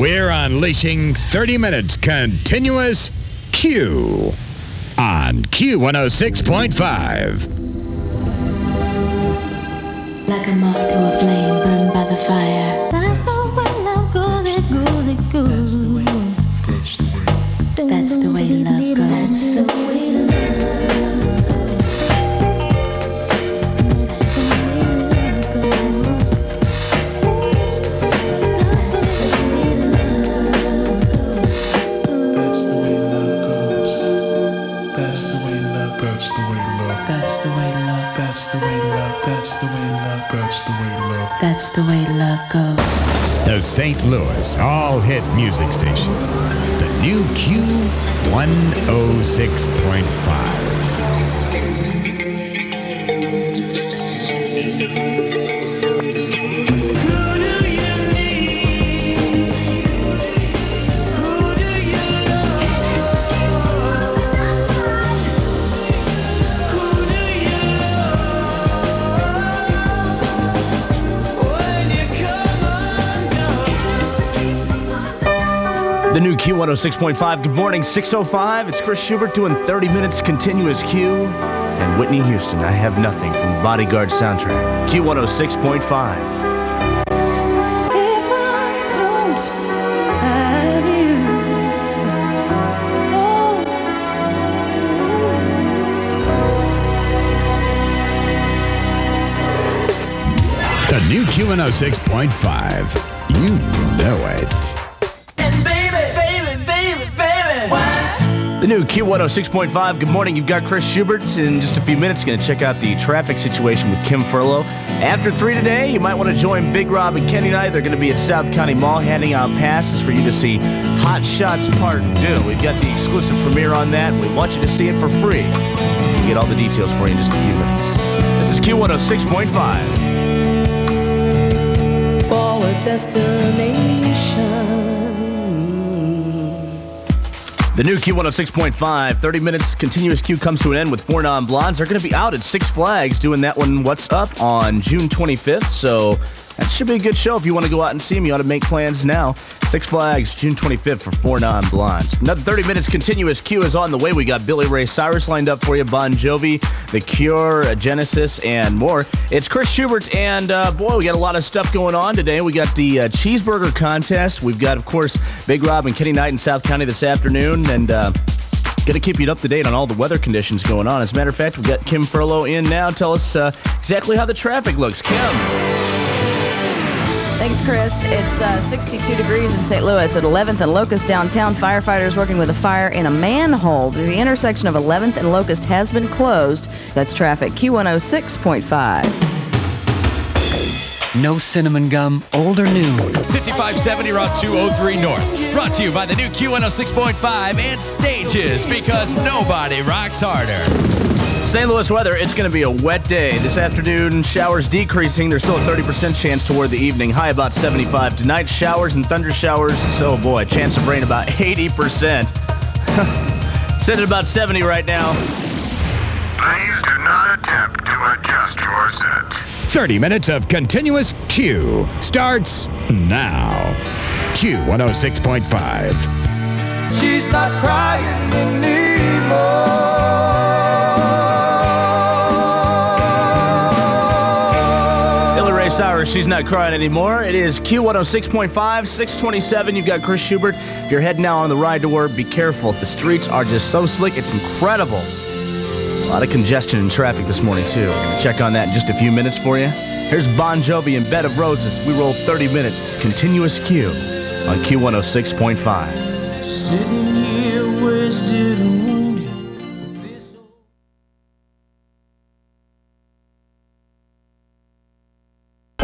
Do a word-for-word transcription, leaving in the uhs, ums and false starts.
We're unleashing thirty minutes continuous Q on Q one oh six point five. Like a moth to a flame burned by the fire. That's the way love goes, it goes, it goes. That's the way love goes. That's the way love goes. That's the way love goes. The Saint Louis all-hit music station. The new Q one oh six point five. The new Q one oh six point five. Good morning, six oh five. It's Chris Schubert doing thirty minutes continuous Q. And Whitney Houston, I Have Nothing from the Bodyguard soundtrack. Q one oh six point five. If I don't have you, oh. The new Q one oh six point five. You know it. The new Q one oh six point five. Good morning. You've got Chris Schubert. In just a few minutes, going to check out the traffic situation with Kim Furlow. After three today, you might want to join Big Rob and Kenny Knight. They're going to be at South County Mall handing out passes for you to see Hot Shots Part two. We've got the exclusive premiere on that. We want you to see it for free. We'll get all the details for you in just a few minutes. This is Q one oh six point five. For a destination. The new Q one oh six point five, thirty minutes continuous Q comes to an end with Four Non-Blondes. They're going to be out at Six Flags doing that one, What's Up, on June twenty-fifth. So that should be a good show. If you want to go out and see them, you ought to make plans now. Six Flags, June twenty-fifth for Four Non-Blondes. Another thirty minutes continuous Q is on the way. We got Billy Ray Cyrus lined up for you, Bon Jovi, The Cure, Genesis, and more. It's Chris Schubert, and uh, boy, we got a lot of stuff going on today. We got the uh, cheeseburger contest. We've got, of course, Big Rob and Kenny Knight in South County this afternoon, and uh, going to keep you up to date on all the weather conditions going on. As a matter of fact, we've got Kim Furlow in now. Tell us uh, exactly how the traffic looks. Kim. Thanks, Chris. It's uh, sixty-two degrees in Saint Louis at eleventh and Locust downtown. Firefighters working with a fire in a manhole. The intersection of eleventh and Locust has been closed. That's traffic. Q one oh six point five. No cinnamon gum, old or new. fifty-five seventy Route two oh three North. Brought to you by the new Q one oh six point five and Stages, because nobody rocks harder. Saint Louis weather, it's going to be a wet day. This afternoon, showers decreasing. There's still a thirty percent chance toward the evening. High about seventy-five. Tonight, showers and thunder showers. Oh boy, chance of rain about eighty percent. Sitting at about seventy right now. Please do not attempt to adjust your set. thirty minutes of continuous Q starts now. Q one oh six point five. She's not crying anymore. Cyrus, she's not crying anymore. It is Q one oh six point five, six twenty-seven. You've got Chris Schubert. If you're heading out on the ride to work, be careful. The streets are just so slick. It's incredible. A lot of congestion in traffic this morning, too. We're going to check on that in just a few minutes for you. Here's Bon Jovi and Bed of Roses. We roll thirty minutes continuous Q on Q one oh six point five. Sitting here wasted